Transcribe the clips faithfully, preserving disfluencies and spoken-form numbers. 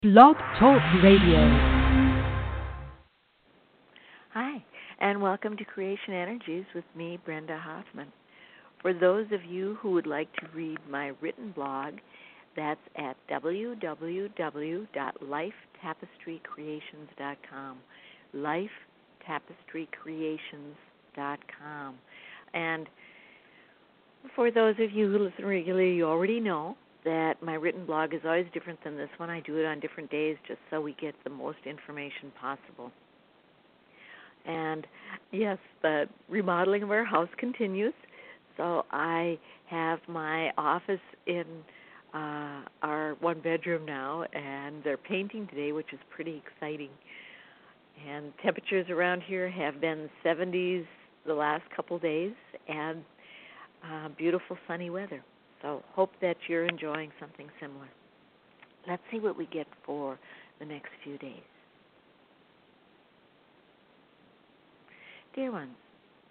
Blog Talk Radio. Hi, and welcome to Creation Energies with me, Brenda Hoffman. For those of you who would like to read my written blog, that's at w w w dot life tapestry creations dot com, life tapestry creations dot com. And for those of you who listen regularly, you already know that my written blog is always different than this one. I do it on different days just so we get the most information possible. And yes, the remodeling of our house continues. So I have my office in uh, our one bedroom now, and they're painting today, which is pretty exciting. And temperatures around here have been seventies the last couple days, and uh, beautiful sunny weather. So hope that you're enjoying something similar. Let's see what we get for the next few days. Dear ones,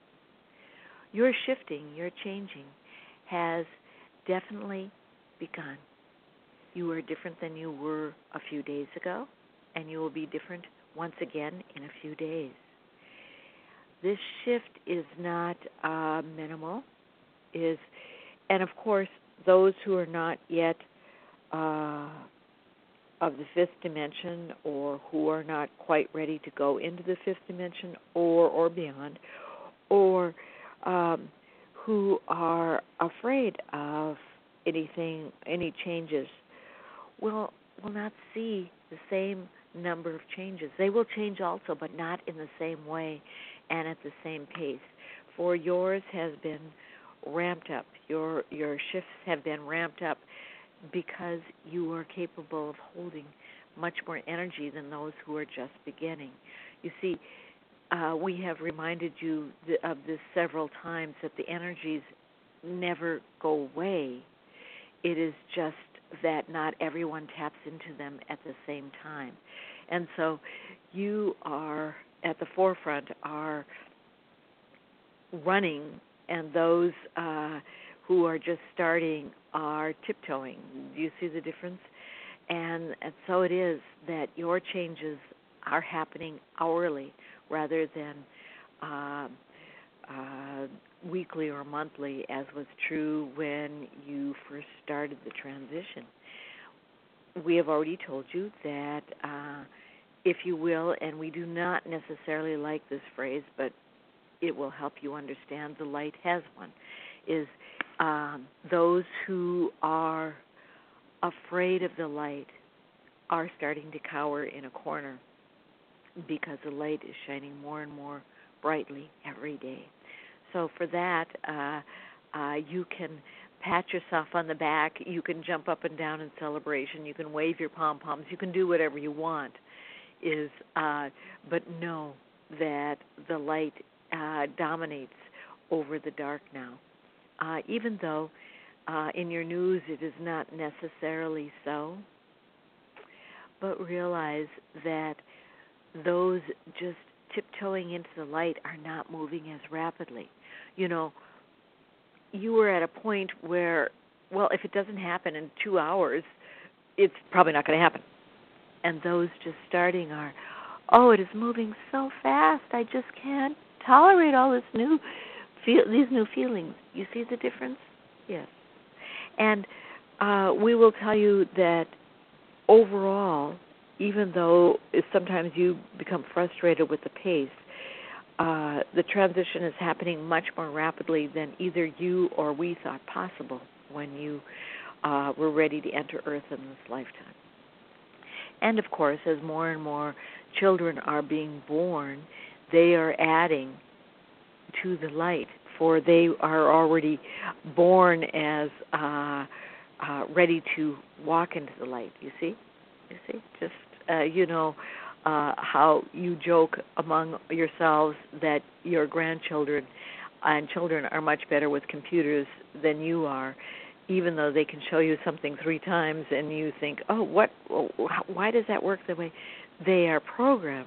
your shifting, your changing has definitely begun. You are different than you were a few days ago, and you will be different once again in a few days. This shift is not uh, minimal, is, and of course, those who are not yet uh, of the fifth dimension, or who are not quite ready to go into the fifth dimension or or beyond, or um, who are afraid of anything, any changes, will will not see the same number of changes. They will change also, but not in the same way and at the same pace. For yours has been ramped up. Your your shifts have been ramped up because you are capable of holding much more energy than those who are just beginning. You see, uh, we have reminded you th- of this several times, that the energies never go away. It is just that not everyone taps into them at the same time. And so you are at the forefront, are running, and those uh, who are just starting are tiptoeing. Do you see the difference? And, and so it is that your changes are happening hourly rather than uh, uh, weekly or monthly, as was true when you first started the transition. We have already told you that, uh, if you will, and we do not necessarily like this phrase, but it will help you understand, the light has one, is um, those who are afraid of the light are starting to cower in a corner because the light is shining more and more brightly every day. So for that, uh, uh, you can pat yourself on the back, you can jump up and down in celebration, you can wave your pom-poms, you can do whatever you want, is uh, but know that the light uh, dominates over the dark now. Uh, even though uh, in your news it is not necessarily so, but realize that those just tiptoeing into the light are not moving as rapidly. You know, you were at a point where, well, if it doesn't happen in two hours, it's probably not going to happen. And those just starting are, oh, it is moving so fast, I just can't tolerate all this new Feel, these new feelings. You see the difference? Yes. And uh, we will tell you that overall, even though sometimes you become frustrated with the pace, uh, the transition is happening much more rapidly than either you or we thought possible when you uh, were ready to enter Earth in this lifetime. And of course, as more and more children are being born, they are adding to the light, for they are already born as uh, uh, ready to walk into the light. You see, you see, just uh, you know uh, how you joke among yourselves that your grandchildren and children are much better with computers than you are, even though they can show you something three times and you think, oh, what? Why does that work that way? They are programmed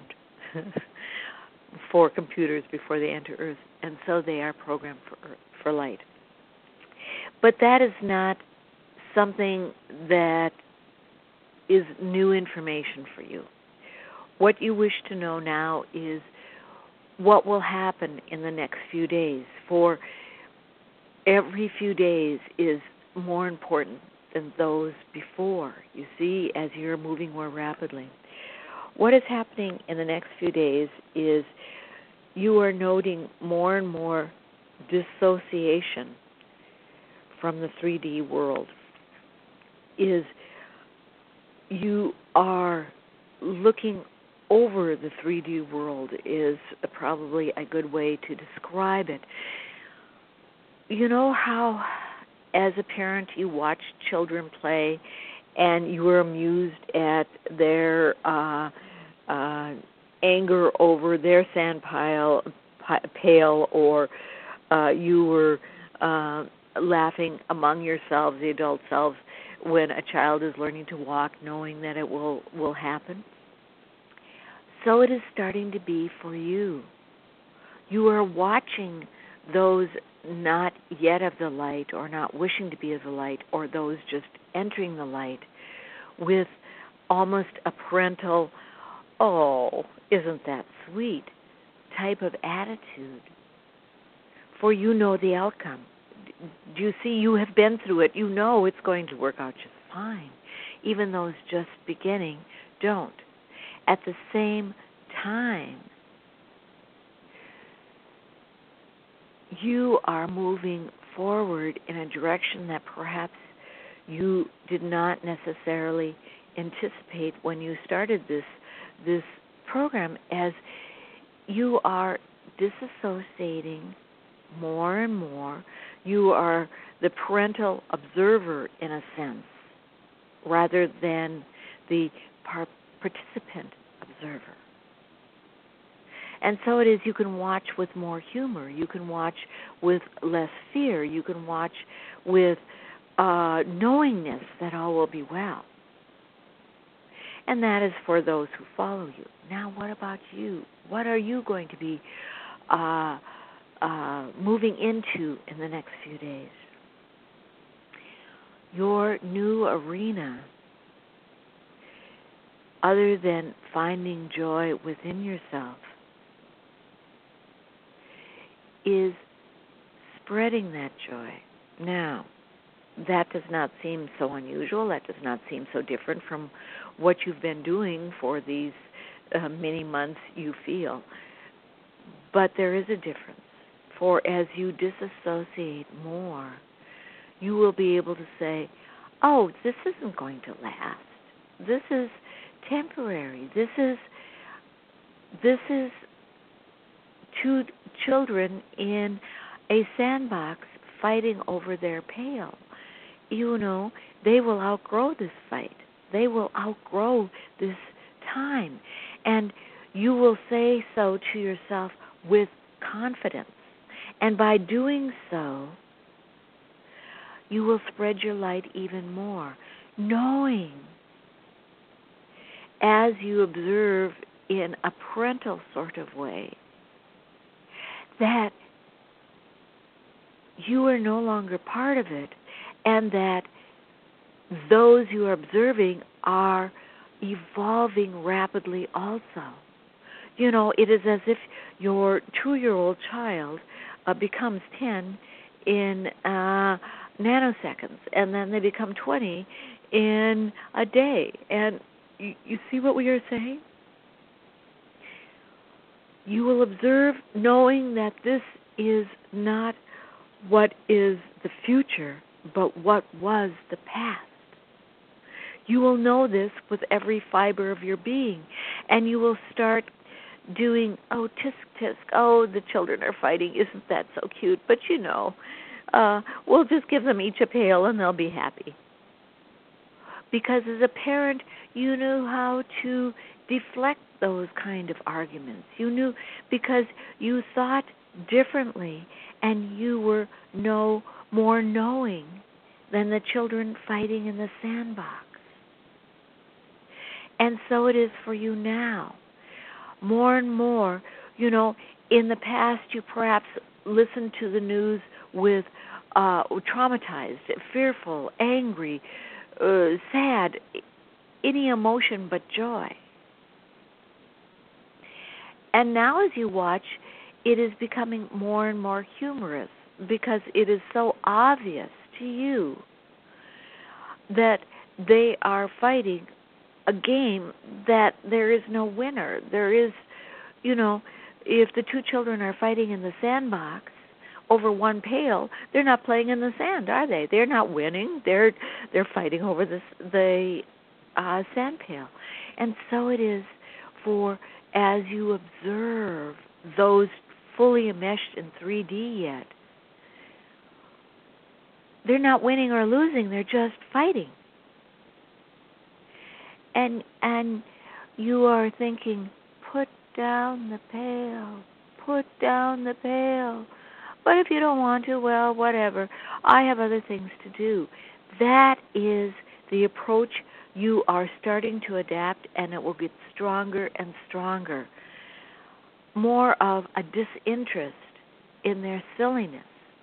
for computers before they enter Earth, and so they are programmed for Earth, for light. But that is not something that is new information for you. What you wish to know now is what will happen in the next few days. For every few days is more important than those before, you see, as you're moving more rapidly. What is happening in the next few days is you are noting more and more dissociation from the three D world. Is you are looking over the three D world is probably a good way to describe it. You know how, as a parent, you watch children play and you are amused at their uh, uh, anger over their sand pile, pail, or uh, you were uh, laughing among yourselves, the adult selves, when a child is learning to walk, knowing that it will, will happen? So it is starting to be for you. You are watching those not yet of the light, or not wishing to be of the light, or those just entering the light with almost a parental, oh, isn't that sweet, type of attitude. For you know the outcome. Do you see? You have been through it. You know it's going to work out just fine. Even those just beginning don't. At the same time, you are moving forward in a direction that perhaps you did not necessarily anticipate when you started this this program, as you are disassociating more and more. You are the parental observer, in a sense, rather than the par- participant observer. And so it is, you can watch with more humor. You can watch with less fear. You can watch with uh, knowingness that all will be well. And that is for those who follow you. Now, what about you? What are you going to be uh, uh, moving into in the next few days? Your new arena, other than finding joy within yourself, is spreading that joy. Now, that does not seem so unusual. That does not seem so different from what you've been doing for these uh, many months, you feel. But there is a difference. For as you disassociate more, you will be able to say, oh, this isn't going to last. This is temporary. This is this is two children in a sandbox fighting over their pail. You know, they will outgrow this fight. They will outgrow this time. And you will say so to yourself with confidence. And by doing so, you will spread your light even more, knowing, as you observe in a parental sort of way, that you are no longer part of it, and that those you are observing are evolving rapidly also. You know, it is as if your two-year-old child uh, becomes ten in uh, nanoseconds, and then they become twenty in a day. And you, you see what we are saying? You will observe knowing that this is not what is the future, but what was the past. You will know this with every fiber of your being, and you will start doing, oh, tisk, tisk, oh, the children are fighting, isn't that so cute? But you know, uh, we'll just give them each a pail and they'll be happy. Because as a parent, you knew how to deflect those kind of arguments. You knew, because you thought differently, and you were no more knowing than the children fighting in the sandbox. And so it is for you now. More and more, you know, in the past you perhaps listened to the news with uh, traumatized, fearful, angry, uh, sad any emotion but joy. And now as you watch, it is becoming more and more humorous because it is so obvious to you that they are fighting a game that there is no winner. There is, you know, if the two children are fighting in the sandbox over one pail, they're not playing in the sand, are they? They're not winning. They're they're fighting over the the uh, sand pail. And so it is for as you observe those fully enmeshed in three D yet. They're not winning or losing. They're just fighting. And and you are thinking, put down the pail, put down the pail. But if you don't want to, well, whatever. I have other things to do. That is the approach you are starting to adapt, and it will get stronger and stronger. More of a disinterest in their silliness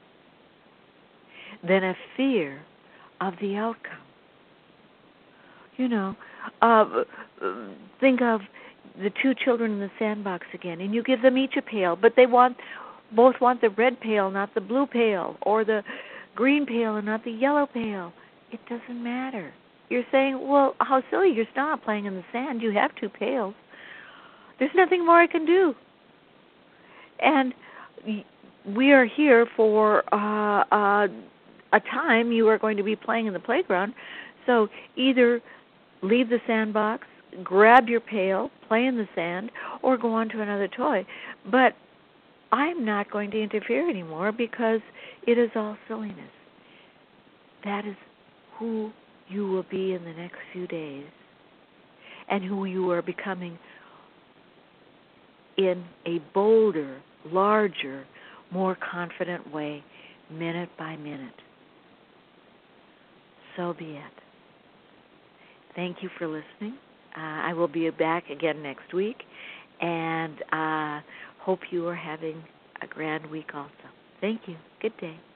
than a fear of the outcome. You know, uh, think of the two children in the sandbox again, and you give them each a pail, but they want both want the red pail, not the blue pail, or the green pail and not the yellow pail. It doesn't matter. You're saying, well, how silly, you're still not playing in the sand. You have two pails. There's nothing more I can do. And we are here for uh, uh, a time you are going to be playing in the playground, so either leave the sandbox, grab your pail, play in the sand, or go on to another toy. But I'm not going to interfere anymore because it is all silliness. That is who you will be in the next few days and who you are becoming in a bolder, larger, more confident way, minute by minute. So be it. Thank you for listening. Uh, I will be back again next week, and uh, hope you are having a grand week also. Thank you. Good day.